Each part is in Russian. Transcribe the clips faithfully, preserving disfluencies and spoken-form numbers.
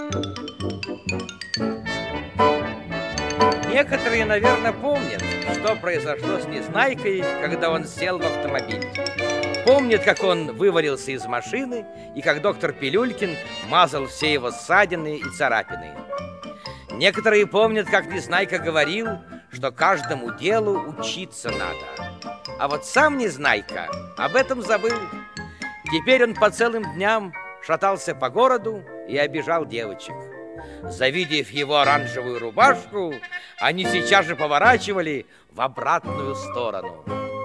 Некоторые, наверное, помнят, что произошло с Незнайкой, когда он сел в автомобиль. Помнят, как он вывалился из машины и как доктор Пилюлькин мазал все его ссадины и царапины. Некоторые помнят, как Незнайка говорил, что каждому делу учиться надо. А вот сам Незнайка об этом забыл. Теперь он по целым дням шатался по городу и обижал девочек. Завидев его оранжевую рубашку, они сейчас же поворачивали в обратную сторону.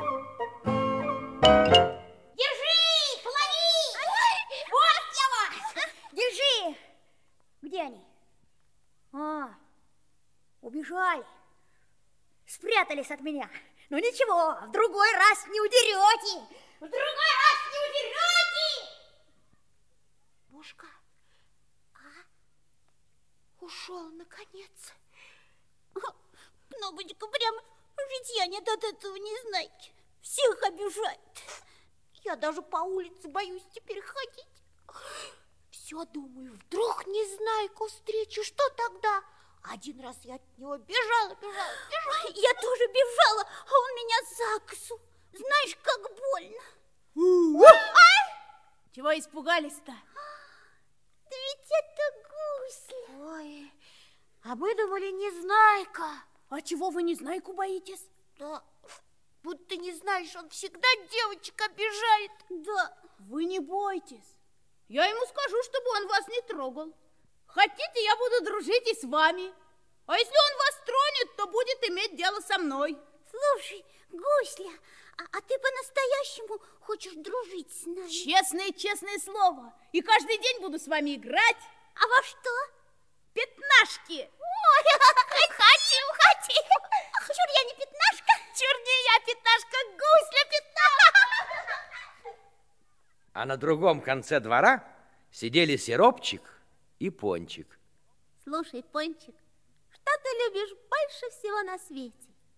Держи, лови! Вот я вас! Держи! Где они? А, убежали. Спрятались от меня. Ну ничего, в другой раз не удерете. В другой раз не удерете. Мушка, а? Ушел, наконец. Кнопочка, прям житья нет от этого Незнайки. Всех обижает. Я даже по улице боюсь теперь ходить. Все думаю, вдруг Незнайку встречу, что тогда? Один раз я от него бежала, бежала, бежала. Я тоже бежала, а он меня за косу. Знаешь, как больно. А? Чего испугались-то? Да ведь это гусь. Ой, а мы думали Незнайка. А чего вы Незнайку боитесь? Да, будто не знаешь, он всегда девочек обижает. Да. Вы не бойтесь. Я ему скажу, чтобы он вас не трогал. Хотите, я буду дружить и с вами. А если он вас тронет, то будет иметь дело со мной. Слушай, Гусля, а, а ты по-настоящему хочешь дружить с нами? Честное, честное слово. И каждый день буду с вами играть. А во что? Пятнашки. Ой, хотим, хотим. Чур я не пятнашка. Чур не я пятнашка, Гусля пятнашка. А на другом конце двора сидели Сиропчик и Пончик. Слушай, Пончик, что ты любишь больше всего на свете?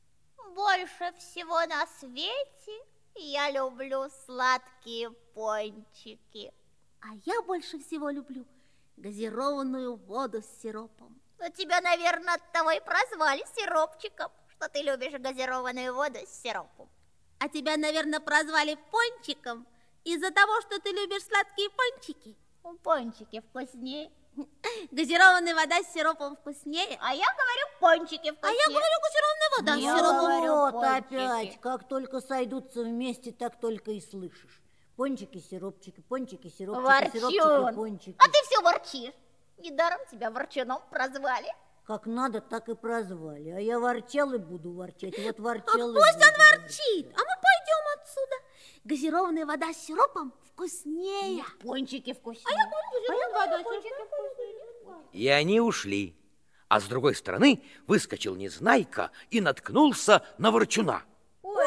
Больше всего на свете я люблю сладкие пончики. А я больше всего люблю газированную воду с сиропом. Но тебя, наверное, от того и прозвали Сиропчиком, что ты любишь газированную воду с сиропом. А тебя, наверное, прозвали Пончиком из-за того, что ты любишь сладкие пончики. Пончики вкуснее. Газированная вода с сиропом вкуснее. А я говорю, пончики вкуснее. А я говорю, газированная вода Я с сиропом. говорю, Вот пончики. опять, как только сойдутся вместе, так только и слышишь. Пончики, сиропчики, пончики, сиропчики, Ворчун. сиропчики, пончики. А ты все ворчишь. Недаром тебя ворчуном прозвали. Как надо, так и прозвали. А я ворчал и буду ворчать. Вот ворчал и Пусть буду он ворчит, а мы пойдем отсюда. Газированная вода с сиропом вкуснее. Пончики вкуснее. А я говорю, газированная вода с сиропом вкуснее. И они ушли. А с другой стороны выскочил Незнайка и наткнулся на Ворчуна. Ой!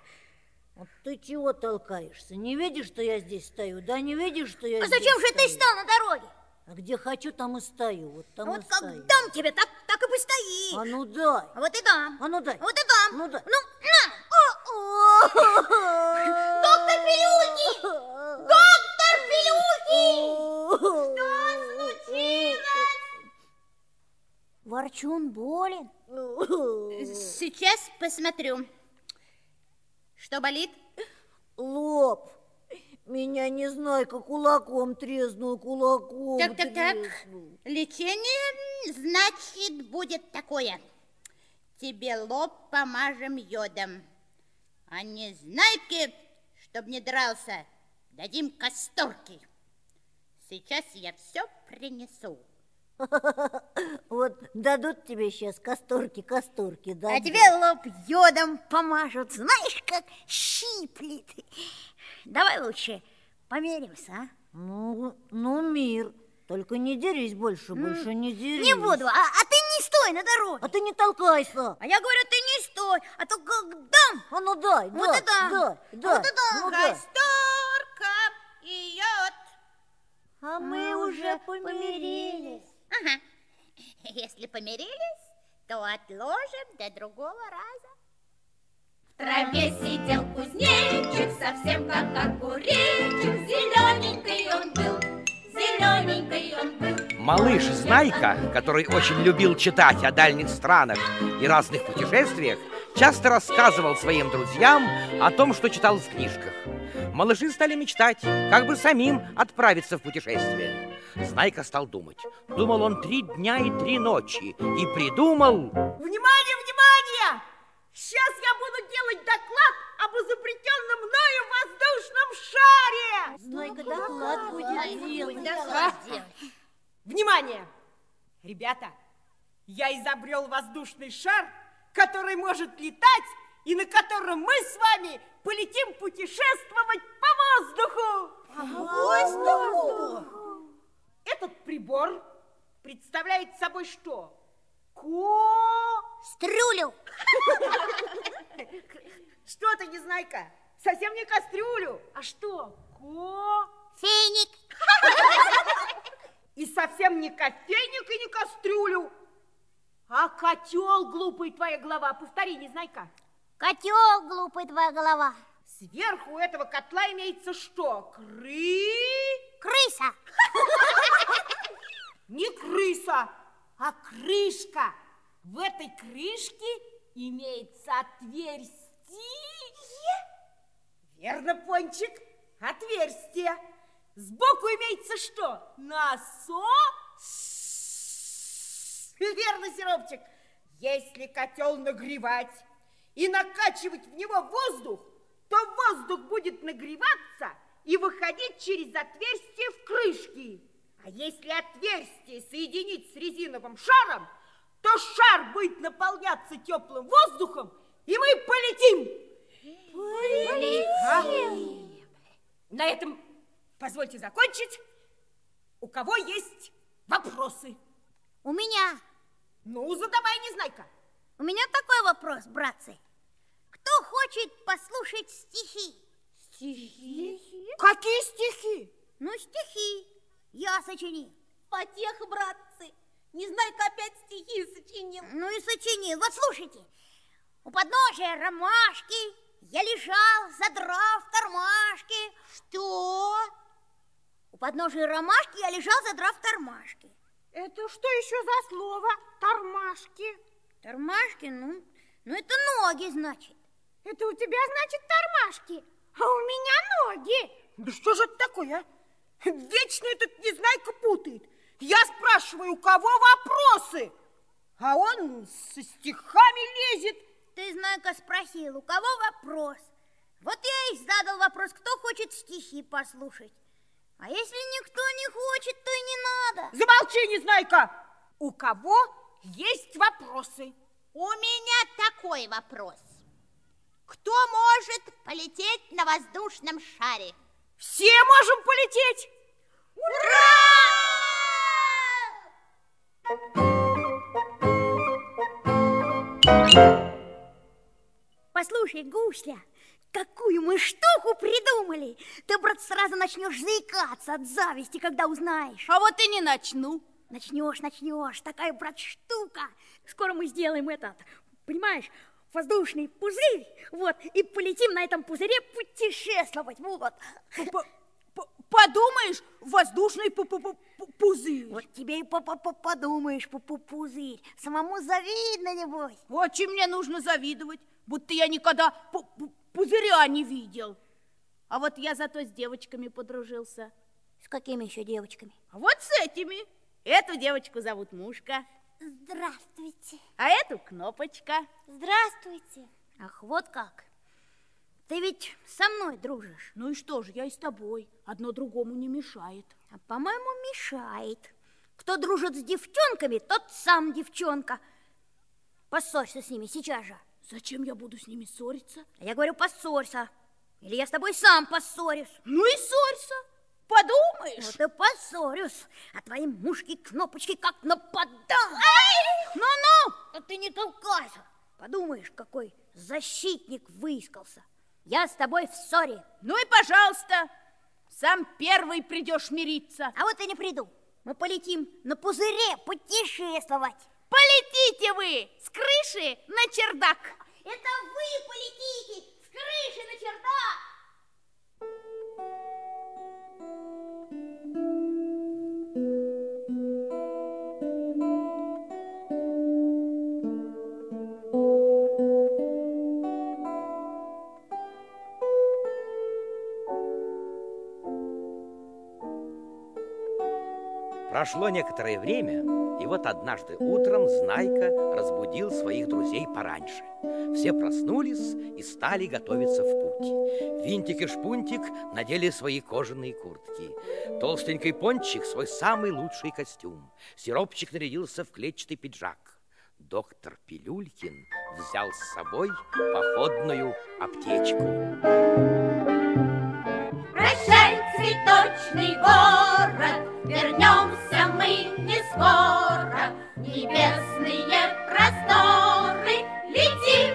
Вот ты чего толкаешься? Не видишь, что я здесь стою? Да не видишь, что я А здесь зачем же ты стою? стал на дороге? А где хочу, там и стою. Вот там Вот и как стою. дам тебе, так, так и постоишь. А ну дай. А вот и дам. А ну дай. А вот и дам. Ну дай. Ну, на. Доктор Пилюлькин! Доктор Пилюлькин! Что случилось? Ворчун болен? Сейчас посмотрю. Что болит? Лоб. Меня Незнайка кулаком треснул, кулаком Так, так, так. треснул. Лечение, значит, будет такое. Тебе лоб помажем йодом. А Незнайке, чтоб не дрался, дадим касторки. Сейчас я все принесу. Вот дадут тебе сейчас касторки, касторки, да? А тебе лоб йодом помажут. Знаешь, как щиплет. Давай лучше померимся, а? Ну, ну, мир. Только не дерись больше, больше не дерись. Не буду, а, а ты не стой на дороге. А ты не толкайся. А я говорю, ты не стой, а то как дам. А ну дай, Вот дай, это, дай, дай. вот это. Ну, дай. Касторка и йод. А мы уже помирились. Ага. Если помирились, то отложим до другого раза. В траве сидел кузнечик, совсем как огуречек, зелененький он был, зелененький. зелененький он был. Малыш Знайка, который очень любил читать о дальних странах и разных путешествиях, часто рассказывал своим друзьям о том, что читал в книжках. Малыши стали мечтать, как бы самим отправиться в путешествие. Знайка стал думать. Думал он три дня и три ночи и придумал... Внимание, внимание! Сейчас я буду делать доклад об изобретенном мною воздушном шаре! Знайка доклад будет делать. Внимание! Ребята, я изобрел воздушный шар, который может летать и на котором мы с вами полетим путешествовать по воздуху! По воздуху? Этот прибор представляет собой что? Ко... Стрюлю. Что ты, Незнайка? Совсем не кастрюлю. А что? Ко... Феник. И совсем не кофейник и не кастрюлю, а котел, глупый твоя голова. Повтори, Незнайка. Котел, глупый твоя голова. Сверху этого котла имеется что? Кры... Крыса. Не крыса, а крышка. В этой крышке имеется отверстие. Верно, Пончик, отверстие. Сбоку имеется что? Насос. Верно, Сиропчик. Если котел нагревать и накачивать в него воздух, то воздух будет нагреваться и выходить через отверстие в крышке. А если отверстие соединить с резиновым шаром, то шар будет наполняться теплым воздухом, и мы полетим. Полетим. А? На этом позвольте закончить. У кого есть вопросы? У меня. Ну, задавай, Незнайка. У меня такой вопрос, братцы. Кто хочет послушать стихи? Стихи? Какие стихи? Ну, стихи. Я сочинил. Потеха, братцы. Незнайка опять стихи сочинил. Ну и сочинил. Вот слушайте. У подножия ромашки я лежал, задрав тормашки. Что? У подножия ромашки я лежал, задрав тормашки. Это что еще за слово? Тормашки. Тормашки, ну, ну это ноги, значит. Это у тебя, значит, тормашки, а у меня ноги. Да что же это такое, а? Вечно этот Незнайка путает. Я спрашиваю, у кого вопросы? А он со стихами лезет. Ты, Знайка, спросил, у кого вопрос? Вот я и задал вопрос, кто хочет стихи послушать. А если никто не хочет, то и не надо. Замолчи, Незнайка. У кого есть вопросы? У меня такой вопрос. Кто может полететь на воздушном шаре? Все можем полететь. Ура! Послушай, Гусля, какую мы штуку придумали. Ты, брат, сразу начнешь заикаться от зависти, когда узнаешь. А вот и не начну. Начнешь, начнешь. Такая, брат, штука. Скоро мы сделаем этот, понимаешь, воздушный пузырь, вот, и полетим на этом пузыре путешествовать, вот. Подумаешь, воздушный пузырь. Вот тебе и подумаешь, пузырь. Самому завидно, небось. Вот чем мне нужно завидовать, будто я никогда пузыря не видел. А вот я зато с девочками подружился. С какими еще девочками? А вот с этими. Эту девочку зовут Мушка. Здравствуйте. А эту Кнопочка. Здравствуйте. Ах, вот как. Ты ведь со мной дружишь. Ну и что же, я и с тобой. Одно другому не мешает. А, по-моему, мешает. Кто дружит с девчонками, тот сам девчонка. Поссорься с ними сейчас же. Зачем я буду с ними ссориться? А я говорю, поссорься. Или я с тобой сам поссорюсь. Ну и ссорься. Подумаешь. Вот и поссорюсь. А твои мушки Кнопочки как нападал. Ну-ну, а ты не толкайся. Подумаешь, какой защитник выискался. Я с тобой в ссоре. Ну и пожалуйста, сам первый придешь мириться. А вот и не приду. Мы полетим на пузыре путешествовать. Полетите вы с крыши на чердак. Это вы полетите с крыши на чердак. Прошло некоторое время, и вот однажды утром Знайка разбудил своих друзей пораньше. Все проснулись и стали готовиться в путь. Винтик и Шпунтик надели свои кожаные куртки. Толстенький Пончик свой самый лучший костюм. Сиропчик нарядился в клетчатый пиджак. Доктор Пилюлькин взял с собой походную аптечку. Прощай, цветочный город, вернемся мы не скоро. В небесные просторы летим.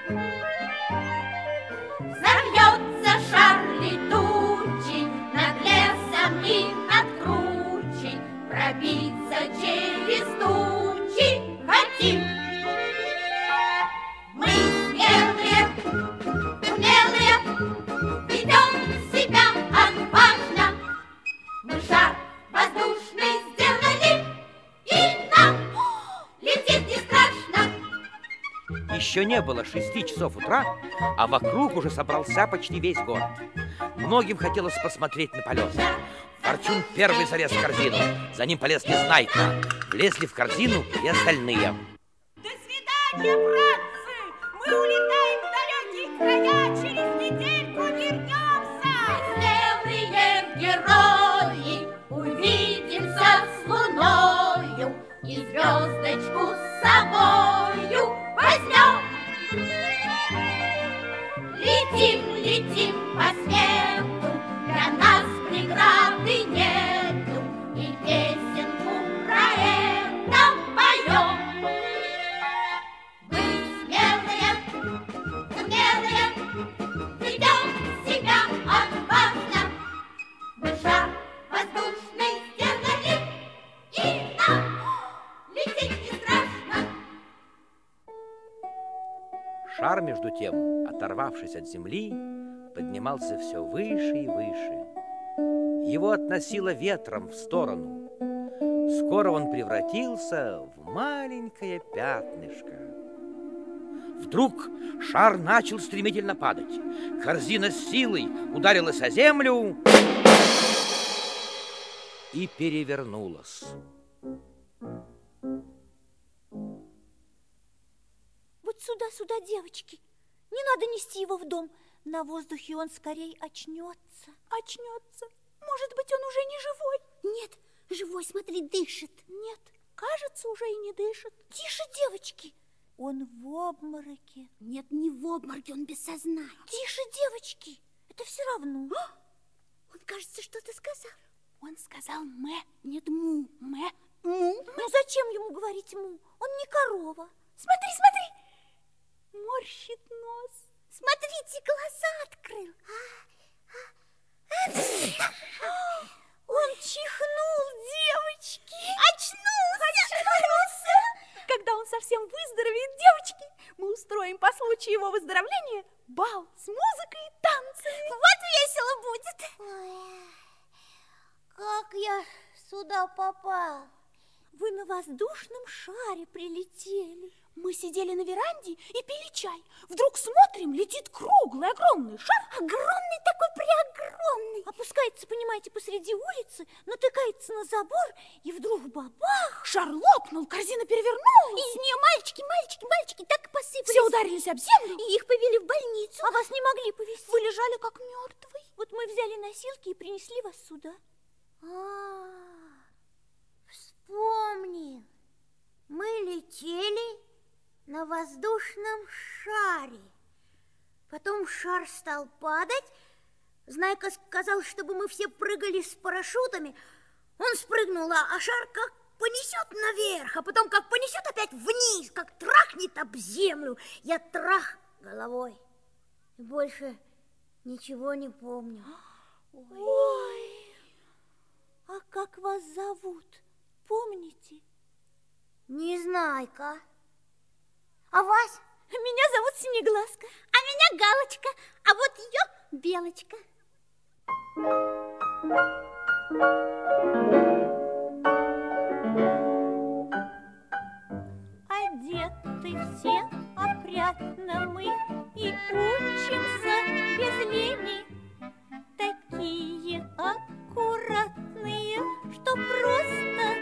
Взорвется шар летучий над лесом и над кручей. Пробиться через тучи хотим. Мы смелые, умелые, ведем себя отважно. Мы шар воздушный сделали, и нам лететь не страшно. Еще не было шести часов утра, а вокруг уже собрался почти весь город. Многим хотелось посмотреть на полет. Ворчун первый залез в корзину, за ним полез Незнайка. Влезли в корзину и остальные. До свидания, братцы! Мы улетаем в далекие края, через недельку вернемся! Смелые герои, увидимся с луною и звездочку с собою возьмем. Летим, летим по свету, для нас преграды нету, и песенку про это поем. Мы смелые, умелые, ведем себя отважно. Мы шар воздушный сделали, и нам лететь не страшно. Шар, между тем, оторвавшись от земли, поднимался все выше и выше. Его относило ветром в сторону. Скоро он превратился в маленькое пятнышко. Вдруг шар начал стремительно падать. Корзина с силой ударилась о землю и перевернулась. Вот сюда, сюда, девочки. Не надо нести его в дом. На воздухе он скорее очнется. Очнется. Может быть, он уже не живой? Нет, живой, смотри, дышит. Нет, кажется, уже и не дышит. Тише, девочки. Он в обмороке. Нет, не в обмороке, он без сознания. Тише, девочки. Это все равно. Он, кажется, что-то сказал. Он сказал мэ, нет му, мэ, му. Ну зачем ему говорить му? Он не корова. Смотри, смотри. Морщит нос. Смотрите, глаза открыл. Он чихнул, девочки. Очнулся. Очнулся. Когда он совсем выздоровеет, девочки, мы устроим по случаю его выздоровления бал с музыкой и танцами. Вот весело будет. Как я сюда попал? Вы на воздушном шаре прилетели. Мы сидели на веранде и пили чай. Вдруг смотрим, летит круглый, огромный шар. Огромный такой, преогромный. Опускается, понимаете, посреди улицы, натыкается на забор, и вдруг бабах! Шар лопнул, корзина перевернулась. Из нее мальчики, мальчики, мальчики так и посыпались. Все ударились об землю. И их повели в больницу. А вас не могли повезти. Вы лежали как мертвый. Вот мы взяли носилки и принесли вас сюда. А, вспомнил. Мы летели на воздушном шаре. Потом шар стал падать. Знайка сказал, чтобы мы все прыгали с парашютами. Он спрыгнул, а шар как понесет наверх, а потом как понесет опять вниз, как трахнет об землю. Я трах головой. И больше ничего не помню. Ой, а как вас зовут? Помните? Незнайка. А вас? Меня зовут Синеглазка. А меня Галочка. А вот ее Белочка. Одеты все опрятно мы и учимся без лени. Такие аккуратные, что просто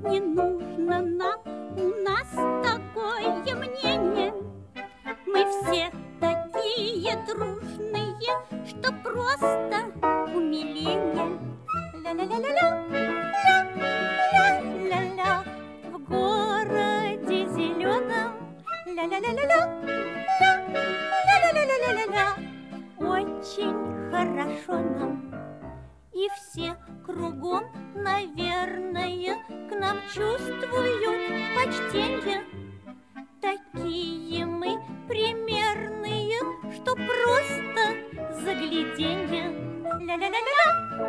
не нужно нам, у нас такое мнение. Мы все такие дружные, что просто умиление. Ля-ля-ля-ля-ля, ля-ля-ля-ля, в городе зеленом. Ля-ля-ля-ля-ля, ля-ля-ля-ля-ля-ля, очень хорошо нам. И все кругом, наверное, к нам чувствуют почтенье. Такие мы примерные, что просто загляденье. Ля-ля-ля-ля,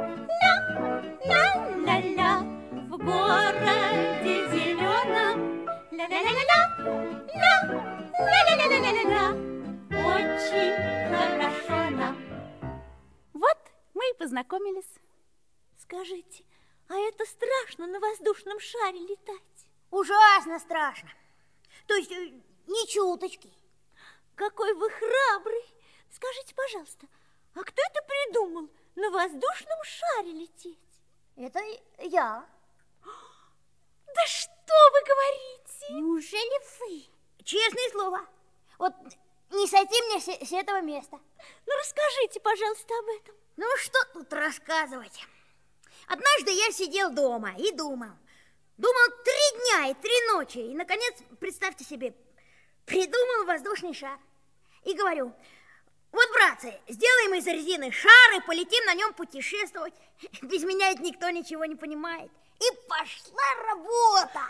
ля-ля-ля-ля, в городе зеленом. Ля-ля-ля-ля-ля, ля-ля-ля-ля-ля-ля, очень хорошо нам. Вот мы и познакомились. Скажите, а это страшно на воздушном шаре летать? Ужасно страшно. То есть э, ни чуточки. Какой вы храбрый. Скажите, пожалуйста, а кто это придумал на воздушном шаре лететь? Это я. Да что вы говорите? Неужели вы? Честное слово. Вот не сойти мне с, с этого места. Ну, расскажите, пожалуйста, об этом. Ну, что тут рассказывать? Однажды я сидел дома и думал. Думал три дня и три ночи. И, наконец, представьте себе, придумал воздушный шар. И говорю, вот, братцы, сделаем из резины шар и полетим на нем путешествовать. Без меня ведь никто ничего не понимает. И пошла работа.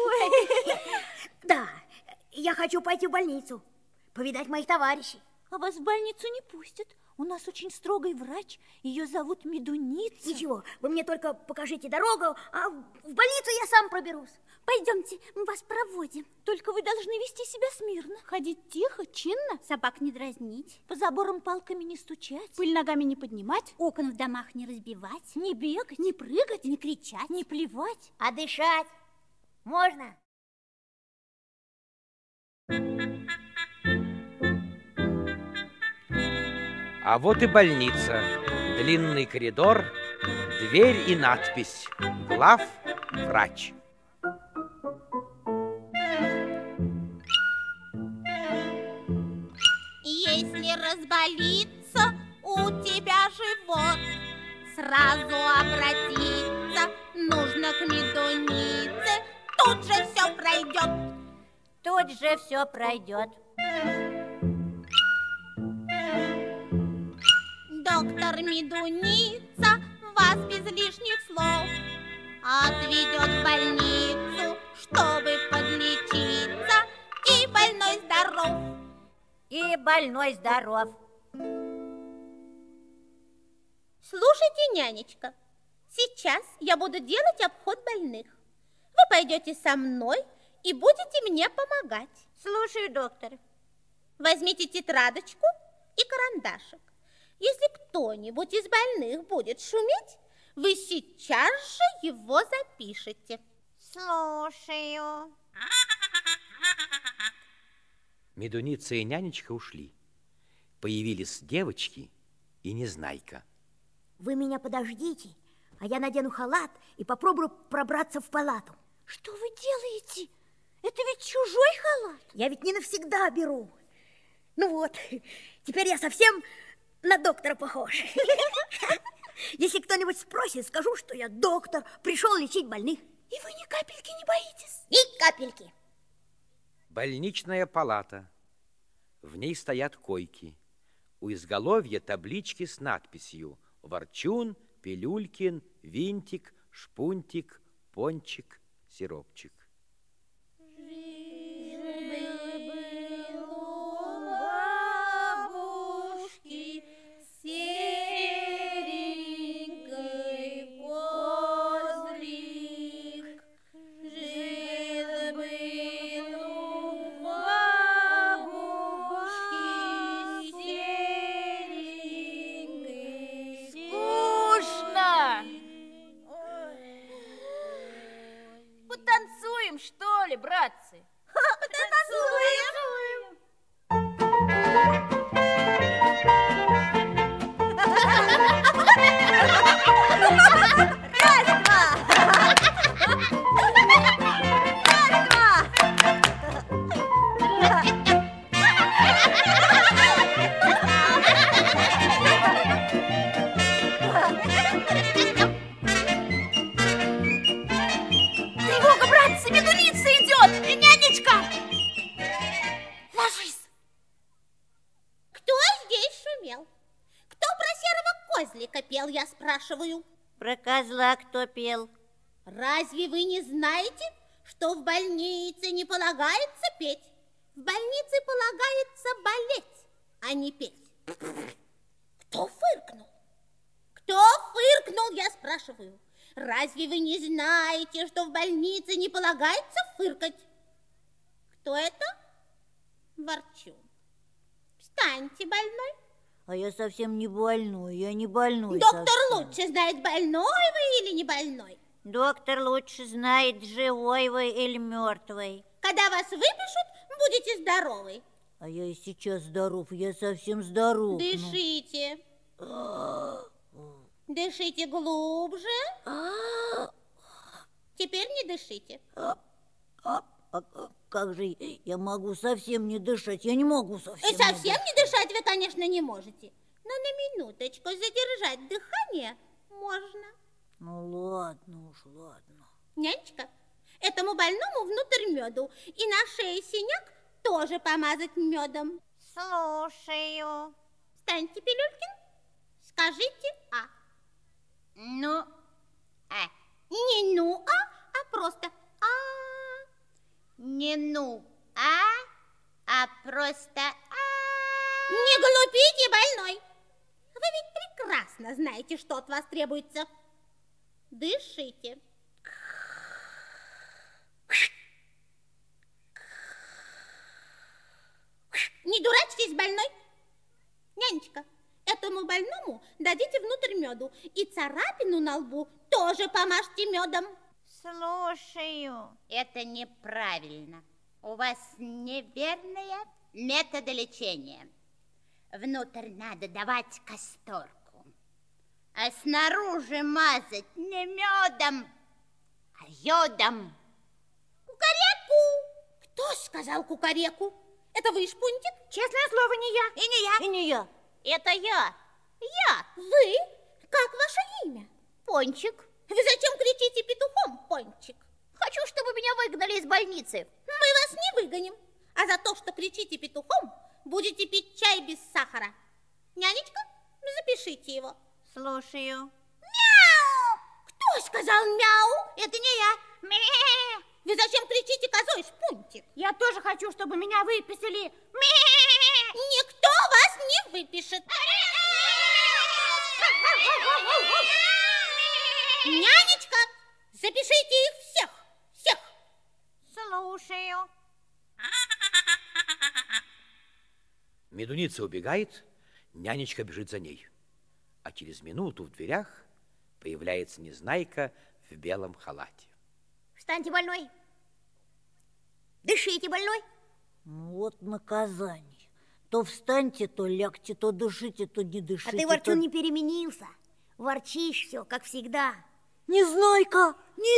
Да, я хочу пойти в больницу, повидать моих товарищей. А вас в больницу не пустят. У нас очень строгий врач, ее зовут Медуница. Ничего, вы мне только покажите дорогу, а в больницу я сам проберусь. Пойдемте, мы вас проводим. Только вы должны вести себя смирно. Ходить тихо, чинно, Собак не дразнить, по заборам палками не стучать, пыль ногами не поднимать, окон в домах не разбивать, не бегать, не прыгать, не кричать, не плевать. А дышать можно? А вот и больница. Длинный коридор, дверь и надпись: главврач. Если разболится у тебя живот, сразу обратиться нужно к Медунице. Тут же все пройдет. Тут же все пройдет. Доктор Медуница вас без лишних слов отведет в больницу, чтобы подлечиться. И больной здоров. И больной здоров. Слушайте, нянечка, сейчас я буду делать обход больных. Вы пойдете со мной и будете мне помогать. Слушаю, доктор. Возьмите тетрадочку и карандашик. Если кто-нибудь из больных будет шуметь, вы сейчас же его запишете. Слушаю. Медуница и нянечка ушли. Появились девочки и Незнайка. Вы меня подождите, а я надену халат и попробую пробраться в палату. Что вы делаете? Это ведь чужой халат. Я ведь не навсегда беру. Ну вот, теперь я совсем на доктора похож. Если кто-нибудь спросит, скажу, что я доктор, пришел лечить больных. И вы ни капельки не боитесь? Ни капельки. Больничная палата. В ней стоят койки. У изголовья таблички с надписью: Ворчун, Пилюлькин, Винтик, Шпунтик, Пончик, Сиропчик. Потанцуем, что ли, братцы? Раз, два. спрашиваю. Про козла кто пел? Разве вы не знаете, что в больнице не полагается петь? В больнице полагается болеть, а не петь. Кто фыркнул? Кто фыркнул, я спрашиваю? Разве вы не знаете, что в больнице не полагается фыркать? Кто это? Ворчун. Встаньте, больной. А я совсем не больной, я не больной Доктор совсем. лучше знает, больной вы или не больной. Доктор лучше знает, живой вы или мертвый. Когда вас выпишут, будете здоровы. А я и сейчас здоров, я совсем здоров. Дышите. Дышите глубже. Теперь не дышите. А, а как же я могу совсем не дышать? Я не могу совсем. И совсем не дышать вы, конечно, не можете. Но на минуточку задержать дыхание можно. Ну ладно уж, ладно. Нянечка, этому больному внутрь меду. И на шее синяк тоже помазать медом. Слушаю. Встаньте, Пилюлькин. Скажите «а». Ну, а. Не «ну, а», а просто «а». Не ну, а, а просто а. Не глупите, больной. Вы ведь прекрасно знаете, что от вас требуется. Дышите. Не дурачьтесь, больной. Нянечка, этому больному дадите внутрь меду. И царапину на лбу тоже помажьте медом. Слушаю. Это неправильно. У вас неверные методы лечения. Внутрь надо давать касторку, а снаружи мазать не медом, а йодом. Кукареку! Кто сказал кукареку? Это вы, Шпунтик? Честное слово, не я. И не я. И не я. Это я. Я. Вы? Как ваше имя? Пончик. Вы зачем кричите петухом, Пончик? Хочу, чтобы меня выгнали из больницы. Мы вас не выгоним. А за то, что кричите петухом, будете пить чай без сахара. Нянечка, запишите его. Слушаю. Мяу! Кто сказал мяу? Это не я. Мэ. Вы зачем кричите козой, Шпунтик? Я тоже хочу, чтобы меня выписали. Никто вас не выпишет. Нянечка, запишите их всех, всех. Слушаю. Медуница убегает, нянечка бежит за ней. А через минуту в дверях появляется Незнайка в белом халате. Встаньте, больной. Дышите, больной. Вот наказание. То встаньте, то лягте, то дышите, то не дышите. А ты, Ворчун, то... не переменился. Ворчишь все, как всегда. Незнайка!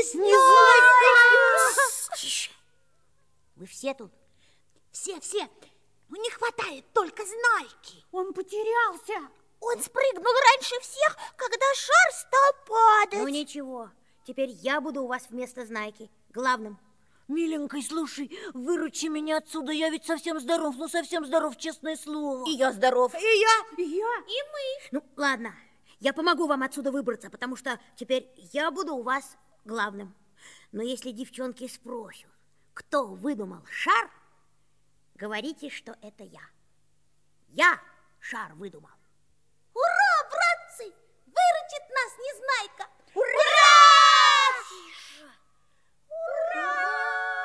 Незнайка! Тише. Вы все тут? Все, все. Ну, не хватает только Знайки. Он потерялся. Он спрыгнул раньше всех, когда шар стал падать. Ну, ничего. Теперь я буду у вас вместо Знайки. Главным. Миленькой, слушай, выручи меня отсюда. Я ведь совсем здоров, ну совсем здоров, честное слово. И я здоров. И я. И я. И мы. Ну, ладно. Я помогу вам отсюда выбраться, потому что теперь я буду у вас главным. Но если девчонки спросят, кто выдумал шар, говорите, что это я. Я шар выдумал. Ура, братцы! Выручит нас Незнайка! Ура! Тише! Ура!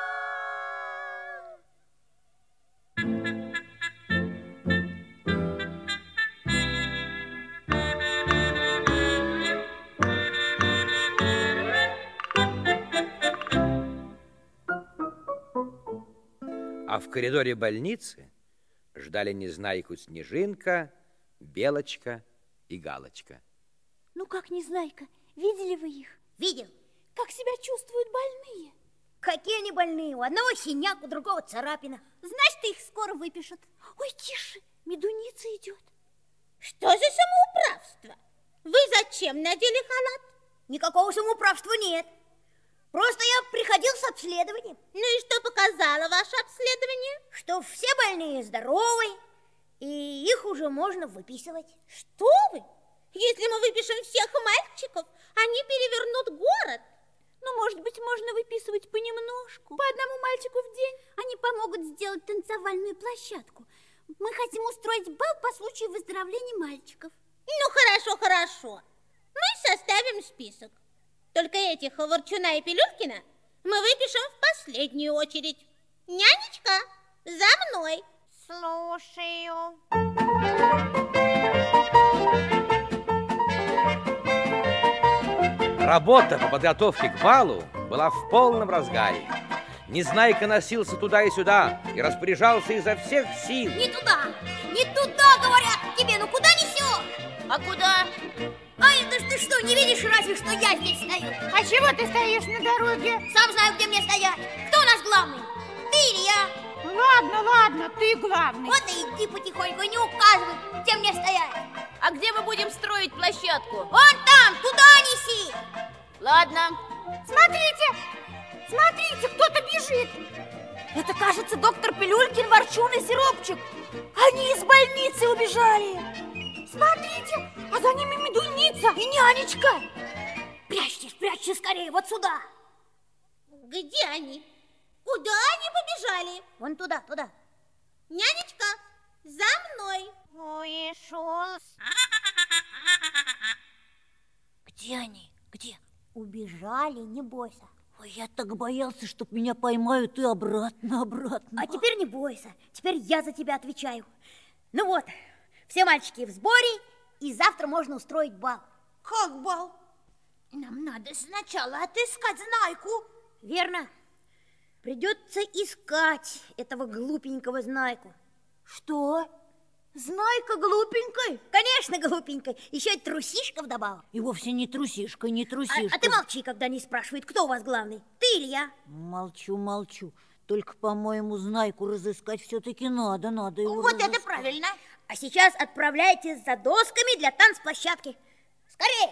А в коридоре больницы ждали Незнайку Снежинка, Белочка и Галочка. Ну как, Незнайка, видели вы их? Видел? Как себя чувствуют больные? Какие они больные? У одного синяк, у другого царапина. Значит, их скоро выпишут. Ой, тише, медуница идет. Что за самоуправство? Вы зачем надели халат? Никакого самоуправства нет. Просто я приходил с обследованием. Ну и что показало ваше обследование? Что все больные здоровы, и их уже можно выписывать. Что вы? Если мы выпишем всех мальчиков, они перевернут город. Ну, может быть, можно выписывать понемножку. По одному мальчику в день. Они помогут сделать танцевальную площадку. Мы хотим устроить бал по случаю выздоровления мальчиков. Ну, хорошо, хорошо. Мы составим список. Только этих Ворчуна и Пилюлькина мы выпишем в последнюю очередь. Нянечка, за мной. Слушаю. Работа по подготовке к балу была в полном разгаре. Незнайка носился туда и сюда и распоряжался изо всех сил. Не туда, не туда, говорят тебе, ну куда несешь? А куда? Ай, да ты что, не видишь разве, что я здесь стою? А чего ты стоишь на дороге? Сам знаю, где мне стоять. Кто у нас главный? Ты или я? Ладно, ладно, ты главный. Вот и иди потихоньку, не указывай, где мне стоять. А где мы будем строить площадку? Вон там, туда неси. Ладно. Смотрите, смотрите, кто-то бежит. Это, кажется, доктор Пилюлькин, Ворчун и Сиропчик. Они из больницы убежали. Смотрите, а за ними Медуница и нянечка. Прячьте, прячьте скорее, вот сюда. Где они? Куда они побежали? Вон туда, туда. Нянечка, за мной. Ой, шел. Где они? Где? Убежали, не бойся. Ой, я так боялся, чтоб меня поймают и обратно, обратно. А теперь не бойся, теперь я за тебя отвечаю. Ну вот, все мальчики в сборе, и завтра можно устроить бал. Как бал? Нам надо сначала отыскать Знайку. Верно. Придется искать этого глупенького Знайку. Что? Знайка глупенькой? Конечно, глупенькой. Еще и трусишка вдобавок. И вовсе не трусишка, не трусишка. А, а ты молчи, когда не спрашивает, кто у вас главный, ты или я? Молчу, молчу. Только, по-моему, Знайку разыскать все-таки надо, надо его Вот разыскать. это правильно. А сейчас отправляйтесь за досками для танцплощадки. Скорее!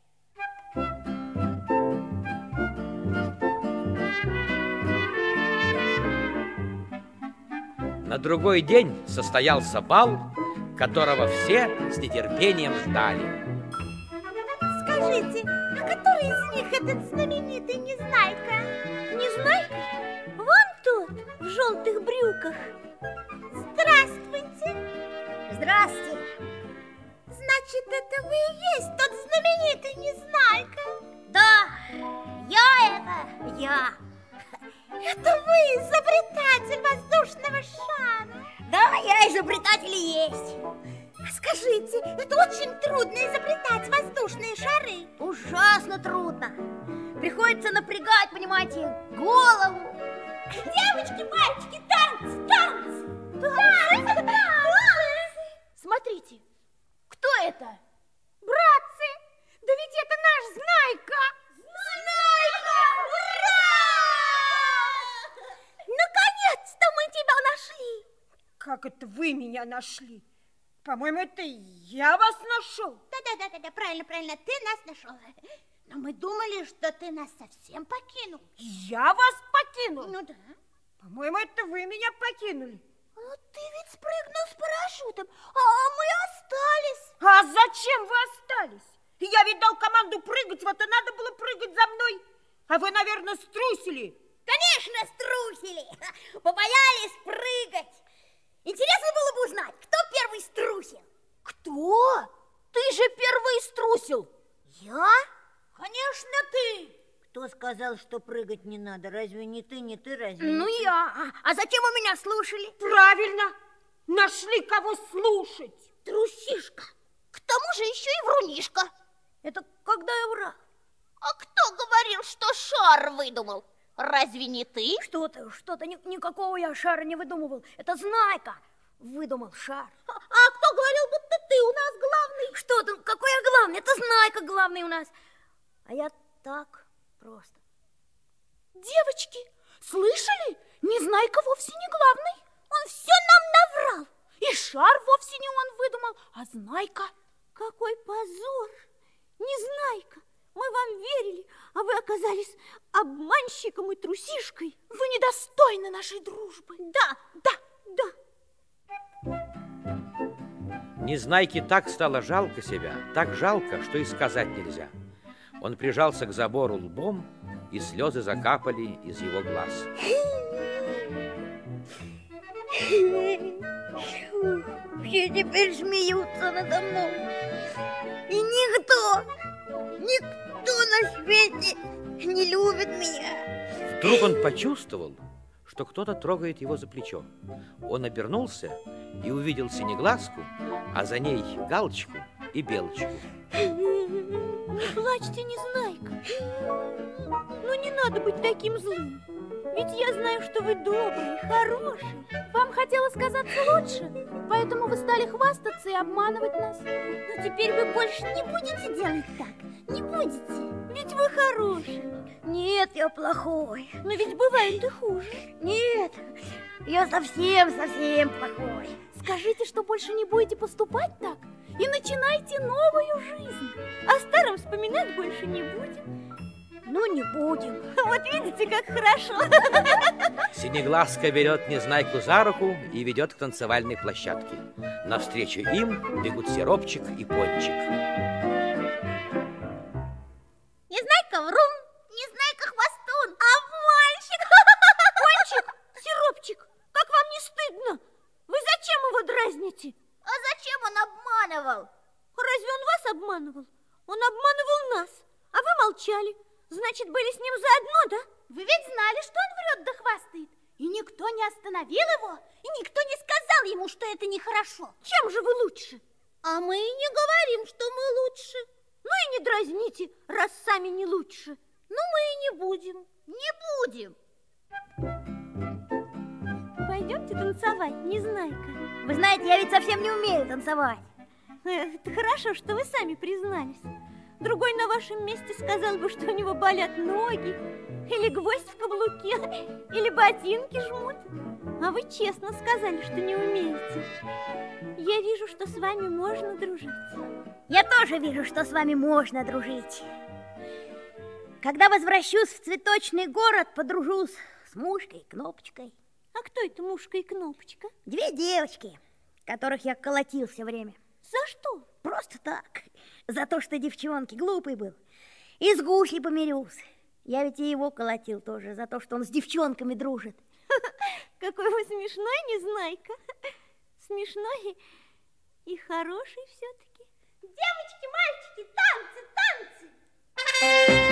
На другой день состоялся бал, которого все с нетерпением ждали. Скажите, а который из них этот знаменитый Незнайка? Незнайка? Вон тот, в желтых брюках. Здравствуйте. Здрасте. Значит, это вы и есть тот знаменитый Незнайка? Да, я это, я. Это вы изобретатель воздушного шара? Да, я изобретатель и есть. Скажите, это очень трудно изобретать воздушные шары? Ужасно трудно. Приходится напрягать, понимаете, голову. Девочки, мальчики, танцы, танцы! Танцы, танцы! Смотрите, кто это? Братцы, да ведь это наш Знайка! Знайка! Ура! Наконец-то мы тебя нашли! Как это вы меня нашли? По-моему, это я вас нашел. Да-да-да, правильно, правильно, ты нас нашел. Но мы думали, что ты нас совсем покинул. Я вас покинул? Ну да. По-моему, это вы меня покинули. Ну ты ведь спрыгнул с парашютом, а мы остались. А зачем вы остались? Я ведь дал команду прыгать, вот и надо было прыгать за мной. А вы, наверное, струсили. Конечно, струсили. Побоялись прыгать. Интересно было бы узнать, кто первый струсил. Кто? Ты же первый струсил. Я? Конечно, ты. Кто сказал, что прыгать не надо? Разве не ты, не ты, разве Ну, не я. А, а зачем вы меня слушали? Правильно. Нашли кого слушать. Трусишка. К тому же еще и врунишка. Это когда я враг? А кто говорил, что шар выдумал? Разве не ты? Что-то, что-то, ни, никакого я шара не выдумывал. Это Знайка выдумал шар. А, а кто говорил, будто ты у нас главный? Что там, какой я главный? Это Знайка главный у нас. А я так просто. Девочки, слышали? Незнайка вовсе не главный. Он все нам наврал. И шар вовсе не он выдумал, а Знайка. Какой позор! Незнайка, мы вам верили, а вы оказались обманщиком и трусишкой. Вы недостойны нашей дружбы. Да, да, да. Незнайке так стало жалко себя, так жалко, что и сказать нельзя. Он прижался к забору лбом, и слезы закапали из его глаз. Все теперь смеются надо мной. И никто, никто на свете не любит меня. Вдруг он почувствовал, что кто-то трогает его за плечо. Он обернулся и увидел Синеглазку, а за ней Галочку и Белочку. Не плачьте, Незнайка. Ну, не надо быть таким злым. Ведь я знаю, что вы добрый, хороший. Вам хотелось казаться лучше, поэтому вы стали хвастаться и обманывать нас. Но теперь вы больше не будете делать так. Не будете. Ведь вы хороший. Нет, я плохой. Но ведь бывает и хуже. Нет, я совсем-совсем плохой. Скажите, что больше не будете поступать так, и начинайте новую жизнь. О старом вспоминать больше не будем. Ну, не будем. Вот видите, как хорошо. Синеглазка берет Незнайку за руку и ведет к танцевальной площадке. Навстречу им бегут Сиропчик и Пончик. Незнайка врун, Незнайка хвостун, а мальчик... Пончик, Сиропчик, как вам не стыдно? Вы зачем его дразните? А зачем он обманывал? Разве он вас обманывал? Он обманывал нас, а вы молчали. Значит, были с ним заодно, да? Вы ведь знали, что он врет да хвастает. И никто не остановил его, и никто не сказал ему, что это нехорошо. Чем же вы лучше? А мы и не говорим, что мы лучше. Ну и не дразните, раз сами не лучше. Ну мы и не будем. Не будем. Пойдемте танцевать, Незнайка. Вы знаете, я ведь совсем не умею танцевать. Эх, это хорошо, что вы сами признались. Другой на вашем месте сказал бы, что у него болят ноги, или гвоздь в каблуке, или ботинки жмут. А вы честно сказали, что не умеете. Я вижу, что с вами можно дружить. Я тоже вижу, что с вами можно дружить. Когда возвращусь в цветочный город, подружусь с Мушкой и Кнопочкой. А кто это Мушка и Кнопочка? Две девочки, которых я колотил все время. За что? Просто так. За то, что девчонки, глупый был. И с Гусей помирился. Я ведь и его колотил тоже, за то, что он с девчонками дружит. Какой вы смешной, Незнайка. Смешной и хороший все-таки. Девочки, мальчики, танцы, танцы!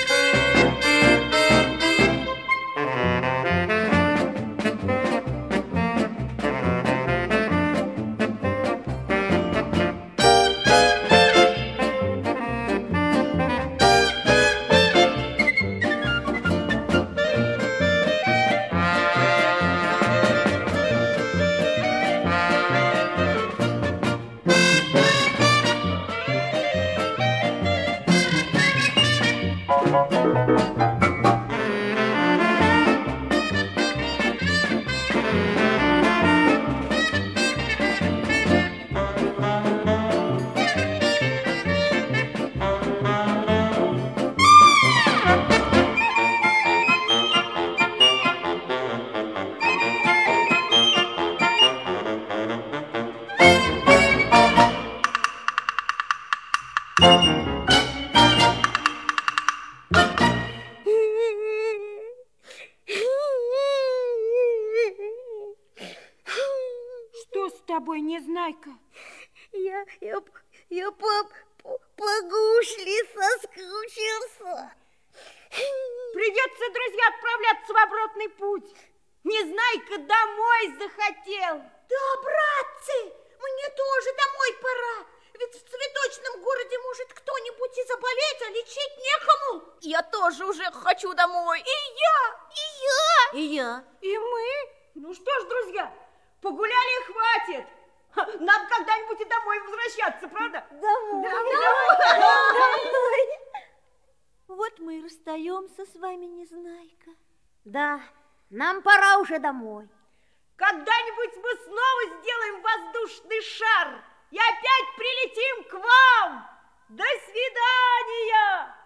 Незнайка. Я, я, я по, по, по Гусли соскучился. Придется, друзья, отправляться в обратный путь. Незнайка домой захотел. Да, братцы, мне тоже домой пора. Ведь в цветочном городе может кто-нибудь и заболеть, а лечить некому. Я тоже уже хочу домой. И я, и я, и я, и мы. Ну что ж, друзья, погуляли и хватит. Нам когда-нибудь и домой возвращаться, правда? Домой. Домой. Домой. Вот мы и расстаемся с вами, Незнайка. Да, нам пора уже домой. Когда-нибудь мы снова сделаем воздушный шар и опять прилетим к вам. До свидания.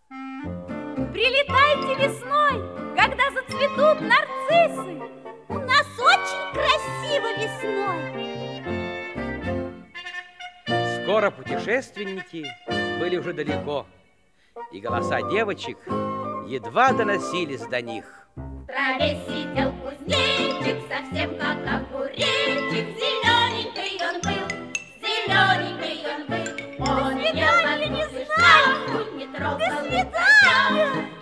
Прилетайте весной, когда зацветут нарциссы. У нас очень красиво весной. Скоро путешественники были уже далеко, и голоса девочек едва доносились до них. В траве сидел кузнечик, совсем как огуречек, зелененький он был, зелененький он был. Он не знал, не трогал, не